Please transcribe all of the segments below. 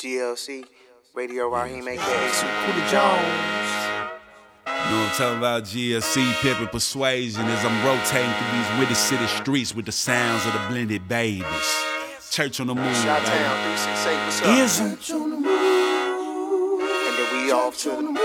GLC, Radio Raheem, aka Super Jones. You know what I'm talking about? GLC, Pimpin' Persuasion as I'm rotating through these Windy City streets with the sounds of the blended babies. Church on the Moon, Chi-Town 368, what's up? Ism. Church on the Moon. And then we off to the moon.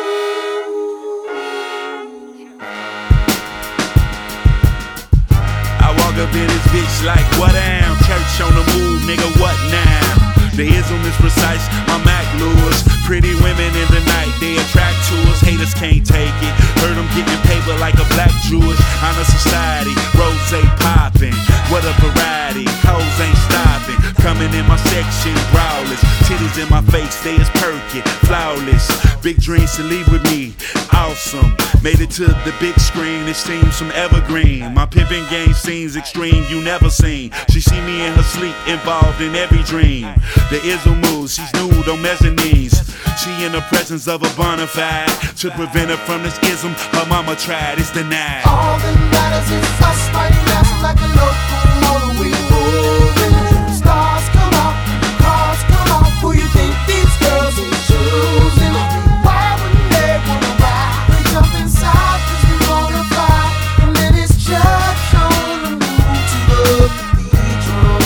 I walk up in this bitch like, what am? Church on the move, nigga, what now? The ism is precise, my Mac lures. Pretty women in the night, they attract to us. Haters can't take it. Heard them getting paper like a black Jewish. Honor society, rose popping. What a variety, hoes ain't stopping. Coming in my section, browlers. Titties in my face, they is perky, flawless. Big dreams to leave with me, awesome. Made it to the big screen, it seems some evergreen. My pimping game seems extreme, you never seen. She see me in her sleep, involved in every dream. The ism moves, she's nude on mezzanines. She in the presence of a bona fide. To prevent her from this ism, her mama tried, it's denied. All that matters is us right now, like a locomotive, we moving. Stars come out, cars come out. Who you think these girls are choosing? Why wouldn't they wanna ride? They jump inside 'cause we wanna fight. And then it's church on the move to the cathedral.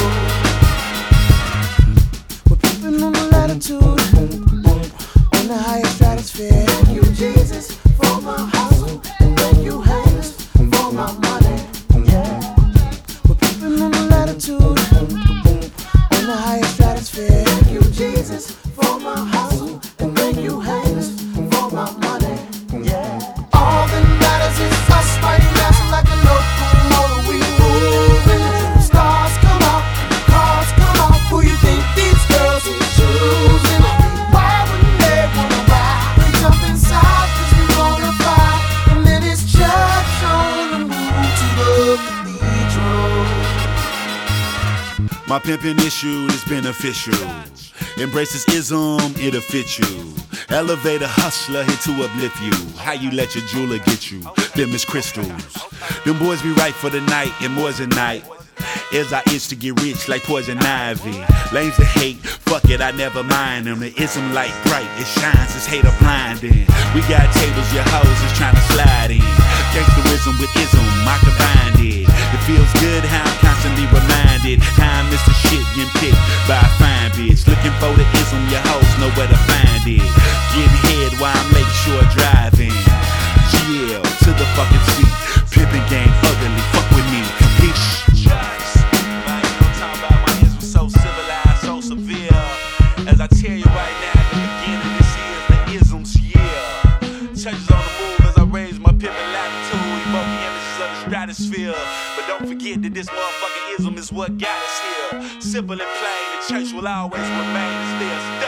We're pimping on the latitude, on the highest stratosphere. Thank you, Jesus, for my hustle. And thank you, haters, for my money. Yeah. We're pimping on the latitude, on the highest stratosphere. Thank you, Jesus, for my hustle. And thank you, haters, for my money. Yeah. All that matters is us right now, so like a locomotive, we moving. Stars come out, cars come out. Who you think these girls are choosing? Why wouldn't they wanna ride? They jump inside 'cause we wanna fight. And then it's church on the move to the cathedral. My pimpin' issue is beneficial. Embraces ism, it'll fit you. Elevate a hustler here to uplift you. How you let your jeweler get you? Them is crystals. Them boys be right for the night and more than night. As I itch to get rich like poison ivy. Lames that hate, fuck it, I never mind them. The ism light bright, it shines, it's hater blinding. We got tables, your hoes is trying to slide in. Gangsterism with ism, I combined it. It feels good how I'm constantly reminded. How I miss the shit getting picked by a fine bitch. Looking for the ism, your hoes know where to find it. Getting head while I'm Lakeshore driving. GL to the fucking seat. Pimpin' game ugly, fuck with me, capiche? As I tell you right now, at the beginning, this is the isms, yeah. Churches on the move as I raise my pimpin' latitude, evoking images of the stratosphere. But don't forget that this motherfucking ism is what got us here. Simple and plain, the church will always remain as this.